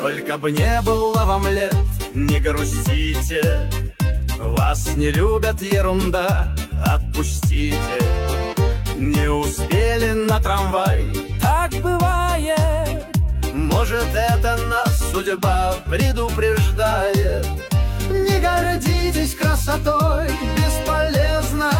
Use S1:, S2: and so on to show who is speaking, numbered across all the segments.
S1: Только бы не было вам лет, не грустите. Вас не любят, ерунда, отпустите. Не успели на трамвай,
S2: Так бывает.
S1: может, это нас судьба предупреждает. Не гордитесь красотой, бесполезно.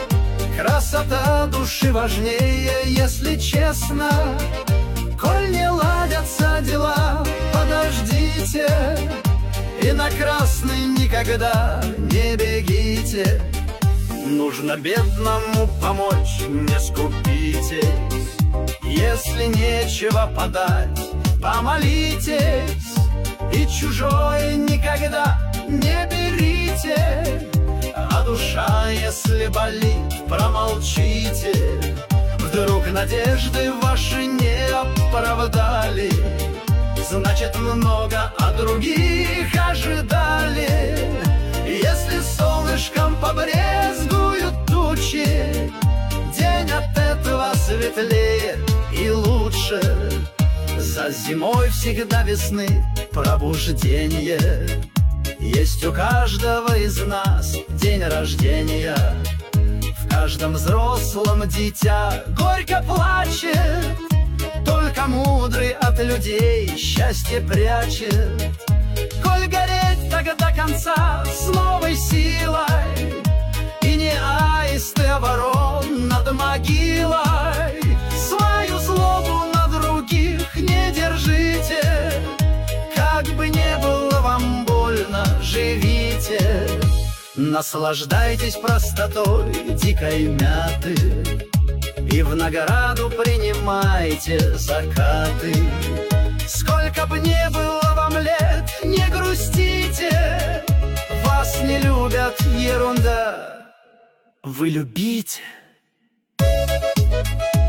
S1: Красота души важнее, если честно. Коль не ладятся дела, подождите. И на красный никогда не бегите. Нужно бедному помочь, не скупитесь. Если нечего подать, помолитесь. И чужое никогда не берите. А душа, если болит, промолчите. Вдруг надежды ваши не оправдали, значит, много от других ожидали. Если солнышком побрезгуют тучи, день от этого светлее и лучше. За зимой всегда весны пробуждение. Есть у каждого из нас день рождения. В каждом взрослом дитя горько плачет. Только мудрый от людей счастье прячет. Коль гореть так до конца с новой силой, и не аисты, а ворон над могилой. Свою злобу на других не держите. Как бы не было вам больно, живите. Наслаждайтесь простотой дикой мяты и в награду принимайте закаты. Сколько бы не было вам лет, не грустите. Вас не любят, ерунда, вы любите.